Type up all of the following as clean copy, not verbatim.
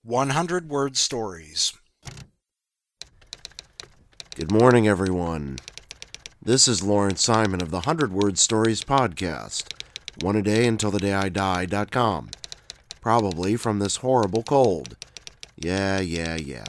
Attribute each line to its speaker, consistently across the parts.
Speaker 1: 100-word stories.
Speaker 2: Good morning, everyone. This is Lawrence Simon of the 100-Word Stories podcast, one a day until the day I die.com. Probably from this horrible cold. Yeah.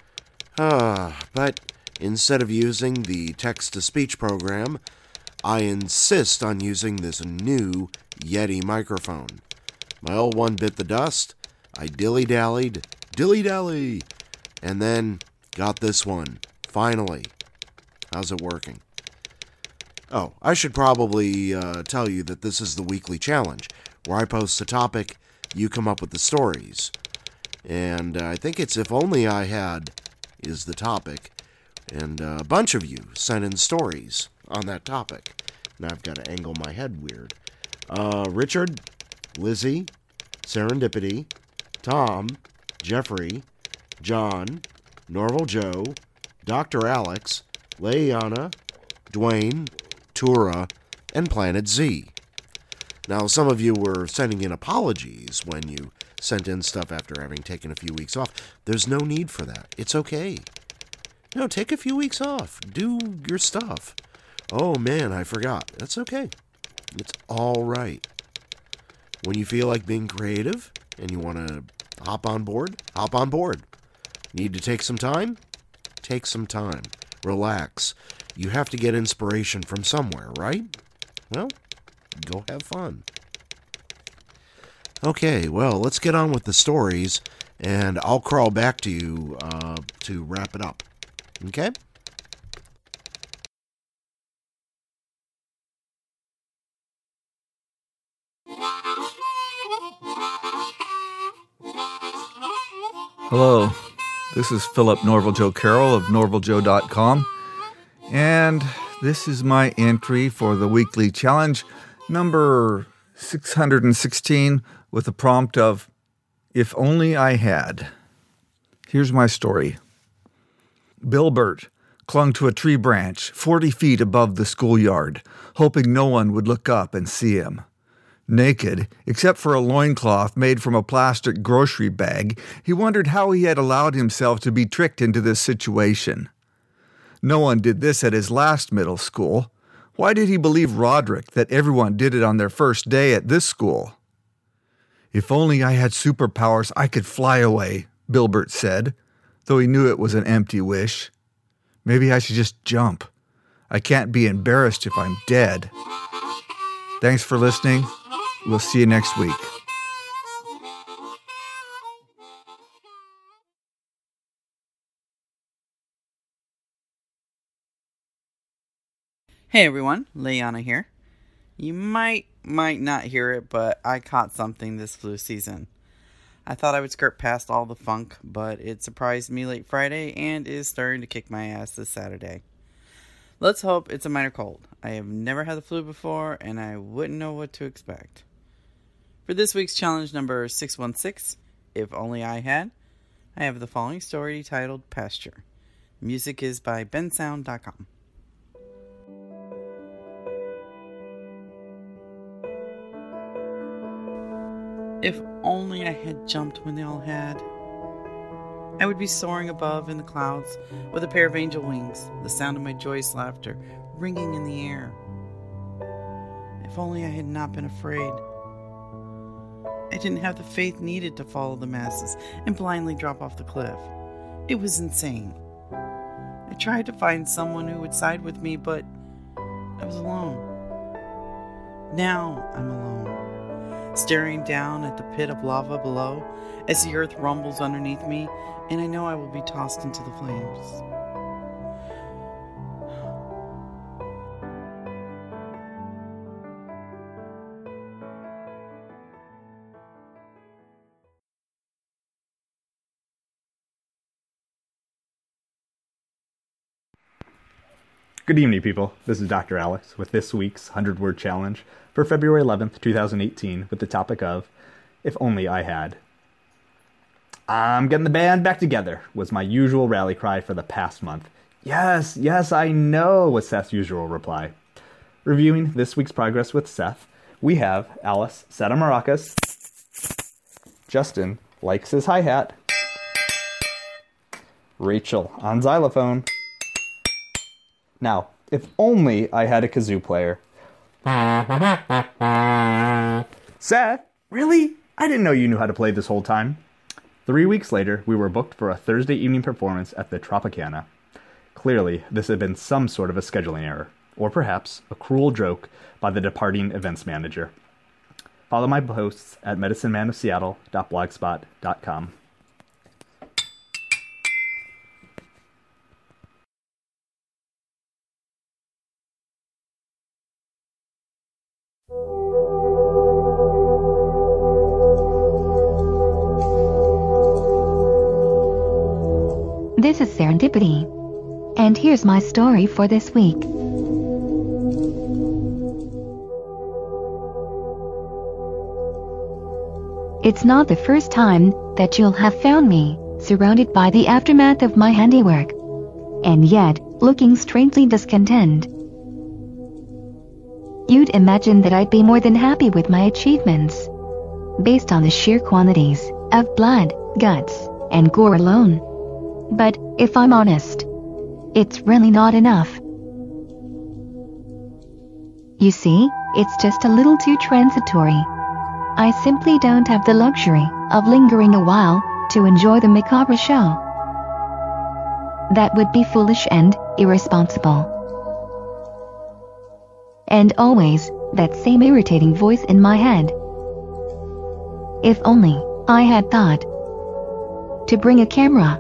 Speaker 2: But instead of using the text-to-speech program, I insist on using this new Yeti microphone. My old one bit the dust. I dilly-dally, and then got this one, finally. How's it working? Oh, I should probably tell you that this is the weekly challenge, where I post a topic, you come up with the stories. And I think it's If Only I Had is the topic, and a bunch of you sent in stories on that topic. Now I've got to angle my head weird. Richard, Lizzie, Serendipity, Tom, Jeffrey, John, Norval Joe, Dr. Alex, Leanna, Dwayne, Tura, and Planet Z. Now, some of you were sending in apologies when you sent in stuff after having taken a few weeks off. There's no need for that. It's okay. No, take a few weeks off. Do your stuff. Oh, man, I forgot. That's okay. It's all right. When you feel like being creative and you want to hop on board, hop on board. Need to take some time? Take some time. Relax. You have to get inspiration from somewhere, right? Well, go have fun. Okay, well, let's get on with the stories, and I'll crawl back to you to wrap it up. Okay?
Speaker 3: Hello, this is Philip Norval Joe Carroll of norvaljoe.com, and this is my entry for the weekly challenge number 616 with the prompt of If Only I Had. Here's my story. Bilbert clung to a tree branch 40 feet above the schoolyard, hoping no one would look up and see him. Naked, except for a loincloth made from a plastic grocery bag, he wondered how he had allowed himself to be tricked into this situation. No one did this at his last middle school. Why did he believe Roderick that everyone did it on their first day at this school? If only I had superpowers, I could fly away, Bilbert said, though he knew it was an empty wish. Maybe I should just jump. I can't be embarrassed if I'm dead. Thanks for listening. We'll see you next week.
Speaker 4: Hey everyone, Leanna here. You might not hear it, but I caught something this flu season. I thought I would skirt past all the funk, but it surprised me late Friday and is starting to kick my ass this Saturday. Let's hope it's a minor cold. I have never had the flu before, and I wouldn't know what to expect. For this week's challenge number 616, If Only I Had, I have the following story titled Pasture. Music is by bensound.com. If only I had jumped when they all had. I would be soaring above in the clouds with a pair of angel wings, the sound of my joyous laughter ringing in the air. If only I had not been afraid. I didn't have the faith needed to follow the masses and blindly drop off the cliff. It was insane. I tried to find someone who would side with me, but I was alone. Now I'm alone, staring down at the pit of lava below as the earth rumbles underneath me, and I know I will be tossed into the flames.
Speaker 5: Good evening, people. This is Dr. Alex with this week's 100-word challenge for February 11th, 2018, with the topic of If Only I Had. I'm getting the band back together was my usual rally cry for the past month. Yes, I know, was Seth's usual reply. Reviewing this week's progress with Seth, we have Alice set on maracas, Justin likes his hi-hat, Rachel on xylophone. Now, if only I had a kazoo player. Seth, really? I didn't know you knew how to play this whole time. 3 weeks later, we were booked for a Thursday evening performance at the Tropicana. Clearly, this had been some sort of a scheduling error, or perhaps a cruel joke by the departing events manager. Follow my posts at medicinemanofseattle.blogspot.com.
Speaker 6: This is Serendipity. And here's my story for this week. It's not the first time that you'll have found me surrounded by the aftermath of my handiwork, and yet looking strangely discontent. You'd imagine that I'd be more than happy with my achievements, based on the sheer quantities of blood, guts, and gore alone. But, if I'm honest, it's really not enough. You see, it's just a little too transitory. I simply don't have the luxury of lingering a while to enjoy the macabre show. That would be foolish and irresponsible. And always, that same irritating voice in my head. If only I had thought to bring a camera.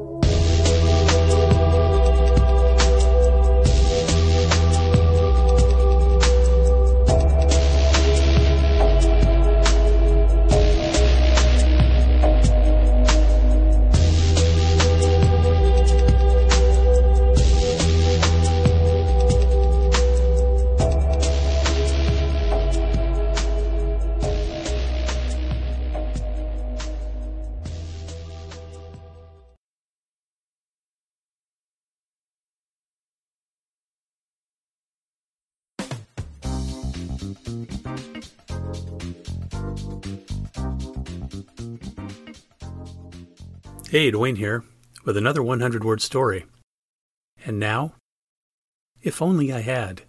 Speaker 7: Hey, Dwayne here, with another 100-word story. And now, if only I had.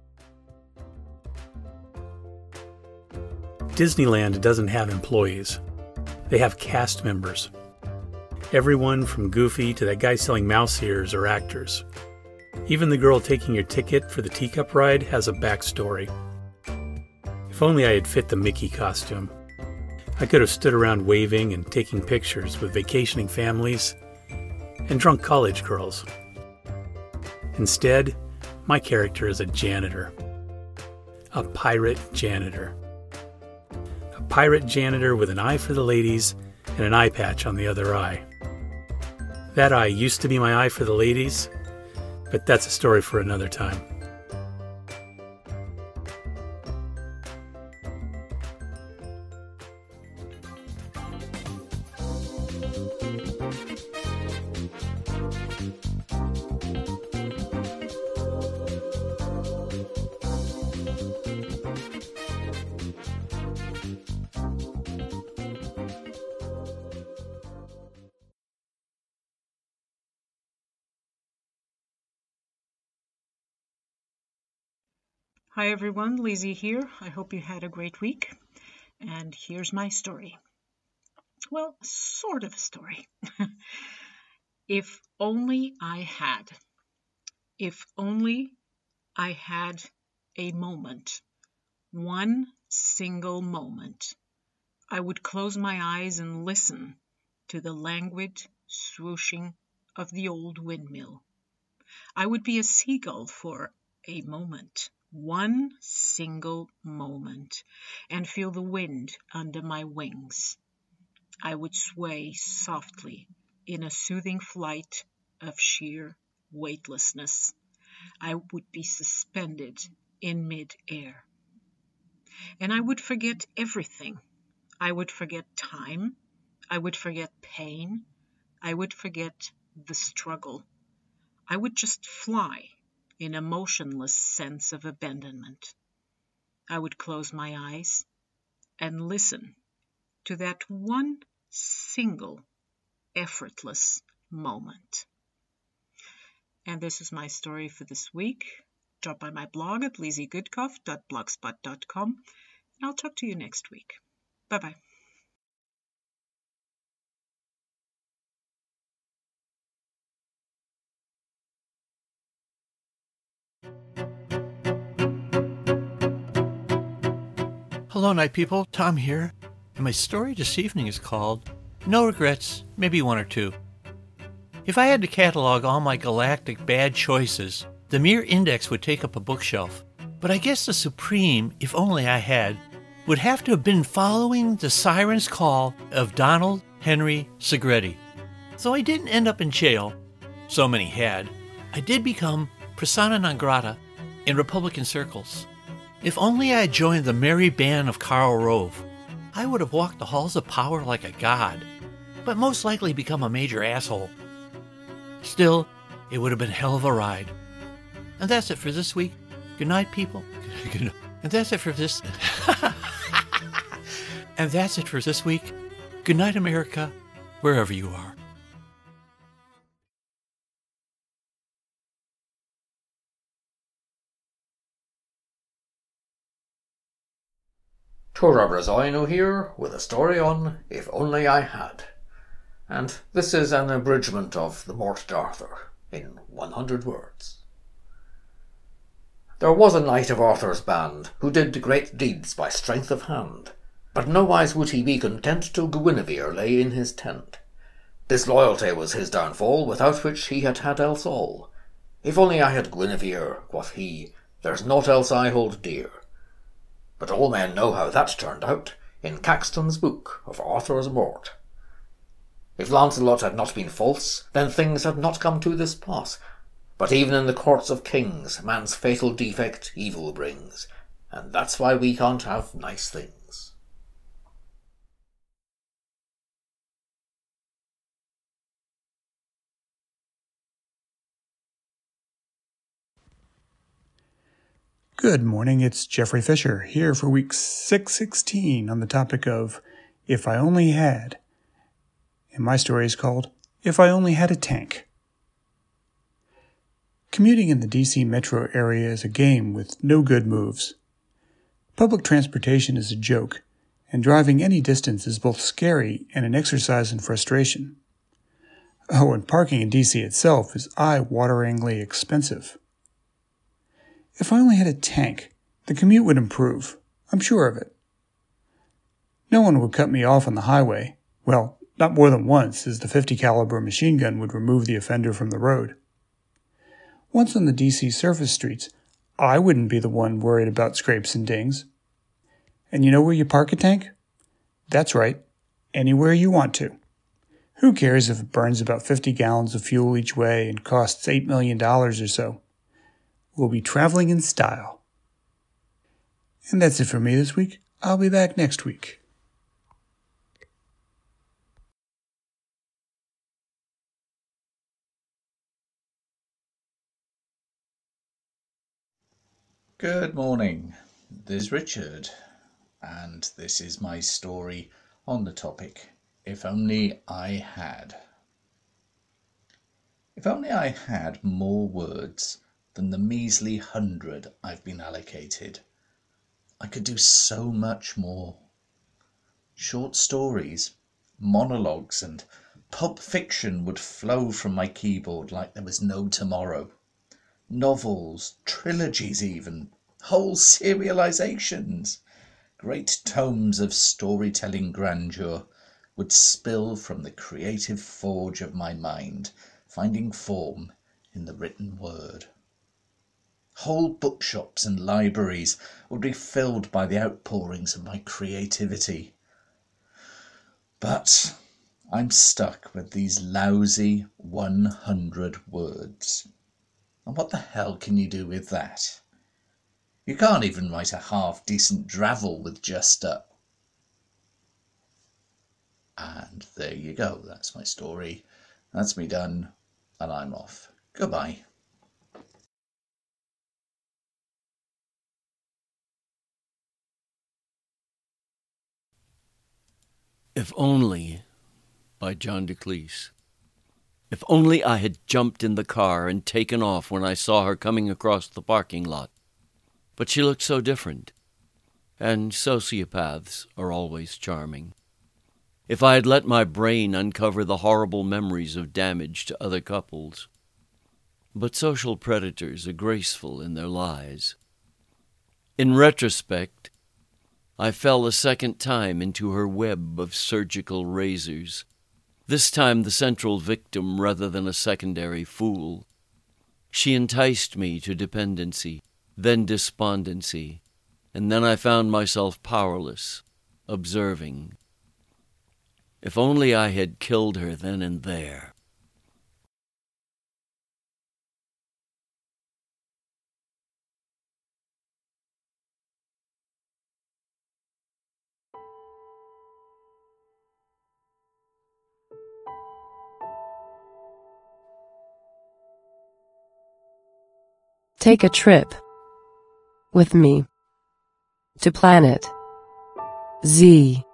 Speaker 7: Disneyland doesn't have employees. They have cast members. Everyone from Goofy to that guy selling mouse ears are actors. Even the girl taking your ticket for the teacup ride has a backstory. If only I had fit the Mickey costume. I could have stood around waving and taking pictures with vacationing families and drunk college girls. Instead, my character is a janitor. A pirate janitor. A pirate janitor with an eye for the ladies and an eye patch on the other eye. That eye used to be my eye for the ladies, but that's a story for another time.
Speaker 8: Hi everyone, Lizzie here. I hope you had a great week. And here's my story. Well, sort of a story. If only I had. If only I had a moment. One single moment. I would close my eyes and listen to the languid swooshing of the old windmill. I would be a seagull for a moment. One single moment, and feel the wind under my wings. I would sway softly in a soothing flight of sheer weightlessness. I would be suspended in mid-air. And I would forget everything. I would forget time. I would forget pain. I would forget the struggle. I would just fly in a motionless sense of abandonment. I would close my eyes and listen to that one single effortless moment. And this is my story for this week. Drop by my blog at lizziegoodcuff.blogspot.com, and I'll talk to you next week. Bye-bye.
Speaker 9: Hello, night people. Tom here. And my story this evening is called No Regrets, Maybe One or Two. If I had to catalog all my galactic bad choices, the mere index would take up a bookshelf. But I guess the supreme, if only I had, would have to have been following the siren's call of Donald Henry Segretti. Though I didn't end up in jail, so many had, I did become persona non grata in Republican circles. If only I had joined the merry band of Karl Rove, I would have walked the halls of power like a god, but most likely become a major asshole. Still, it would have been a hell of a ride. And that's it for this week. Good night, people. And that's it for this... And that's it for this week. Good night, America, wherever you are.
Speaker 10: Tora Brazino here with a story on If Only I Had. And this is an abridgment of The Morte d'Arthur in 100 words. There was a knight of Arthur's band who did great deeds by strength of hand, but nowise would he be content till Guinevere lay in his tent. Disloyalty was his downfall, without which he had had else all. If only I had Guinevere, quoth he, there's naught else I hold dear. But all men know how that turned out, in Caxton's book of Arthur's Morte. If Lancelot had not been false, then things had not come to this pass. But even in the courts of kings, man's fatal defect evil brings, and that's why we can't have nice things.
Speaker 11: Good morning, it's Jeffrey Fisher here for week 616 on the topic of If I Only Had. And my story is called If I Only Had a Tank. Commuting in the DC metro area is a game with no good moves. Public transportation is a joke, and driving any distance is both scary and an exercise in frustration. Oh, and parking in DC itself is eye-wateringly expensive. If I only had a tank, the commute would improve. I'm sure of it. No one would cut me off on the highway. Well, not more than once, as the .50 caliber machine gun would remove the offender from the road. Once on the DC surface streets, I wouldn't be the one worried about scrapes and dings. And you know where you park a tank? That's right, anywhere you want to. Who cares if it burns about 50 gallons of fuel each way and costs $8 million or so? We'll be traveling in style. And that's it for me this week. I'll be back next week.
Speaker 12: Good morning, this is Richard, and this is my story on the topic, If Only I Had. If only I had more words than the measly 100 I've been allocated, I could do so much more. Short stories, monologues, and pulp fiction would flow from my keyboard like there was no tomorrow. Novels, trilogies even, whole serializations, great tomes of storytelling grandeur would spill from the creative forge of my mind, finding form in the written word. Whole bookshops and libraries would be filled by the outpourings of my creativity. But I'm stuck with these lousy 100 words. And what the hell can you do with that? You can't even write a half-decent dravel with just a... And there you go, that's my story. That's me done, and I'm off. Goodbye.
Speaker 13: If Only by John DeCleese. If only I had jumped in the car and taken off when I saw her coming across the parking lot. But she looked so different, and sociopaths are always charming. If I had let my brain uncover the horrible memories of damage to other couples. But social predators are graceful in their lies. In retrospect, I fell a second time into her web of surgical razors, this time the central victim rather than a secondary fool. She enticed me to dependency, then despondency, and then I found myself powerless, observing. If only I had killed her then and there.
Speaker 14: Take a trip with me to planet Z.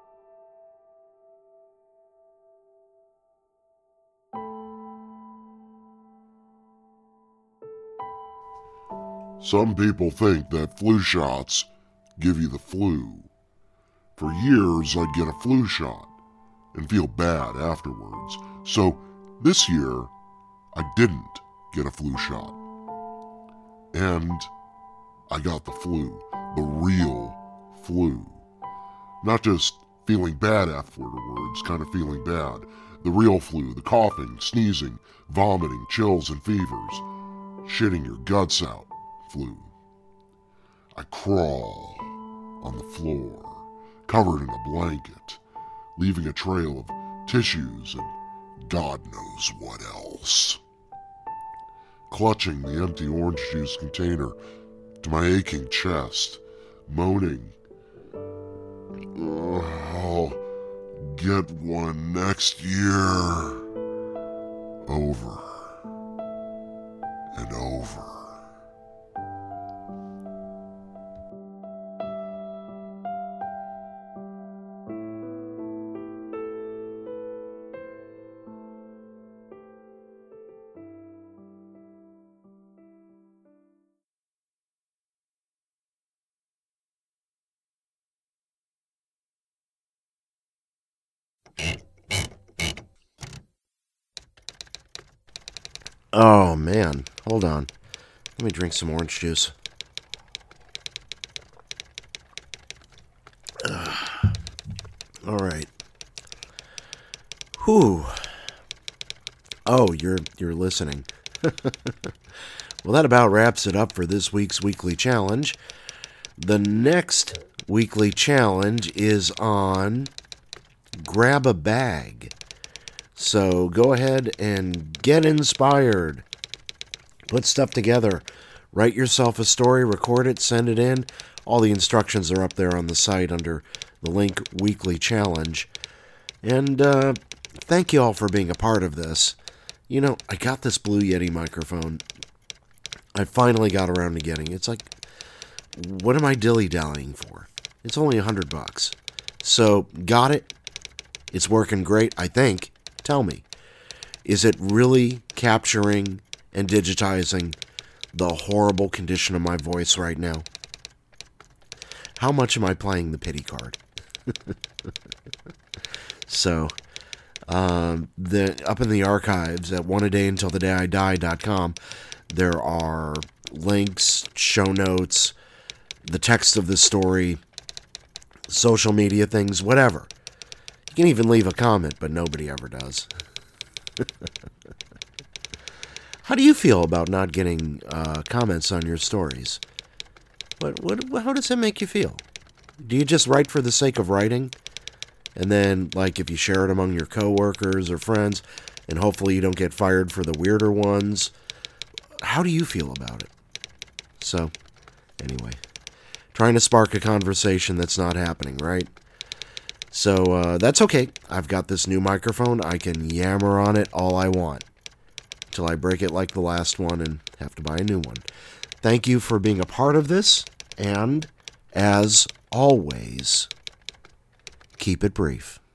Speaker 15: Some people think that flu shots give you the flu. For years, I'd get a flu shot and feel bad afterwards. So this year, I didn't get a flu shot. And I got the flu, the real flu. Not just feeling bad afterwards, kind of feeling bad. The real flu, the coughing, sneezing, vomiting, chills and fevers, shitting your guts out flu. I crawl on the floor, covered in a blanket, leaving a trail of tissues and God knows what else. Clutching the empty orange juice container to my aching chest, moaning, I'll get one next year. Over and over.
Speaker 2: Oh, man. Hold on. Let me drink some orange juice. All right. Whew. Oh, you're listening. Well, that about wraps it up for this week's weekly challenge. The next weekly challenge is on grab a bag. So go ahead and get inspired. Put stuff together. Write yourself a story, record it, send it in. All the instructions are up there on the site under the link Weekly Challenge. And thank you all for being a part of this. You know, I got this Blue Yeti microphone. I finally got around to getting it. It's like, what am I dilly-dallying for? It's only $100. So, got it. It's working great, I think. Tell me, is it really capturing and digitizing the horrible condition of my voice right now? How much am I playing the pity card? So, up in the archives at oneadayuntilthedayidie.com, there are links, show notes, the text of the story, social media things, whatever. You can even leave a comment, but nobody ever does. How do you feel about not getting comments on your stories? How does it make you feel? Do you just write for the sake of writing? And then, like, if you share it among your coworkers or friends, and hopefully you don't get fired for the weirder ones, how do you feel about it? So, anyway, trying to spark a conversation that's not happening, right? So, that's okay. I've got this new microphone. I can yammer on it all I want till I break it like the last one and have to buy a new one. Thank you for being a part of this, and as always, keep it brief.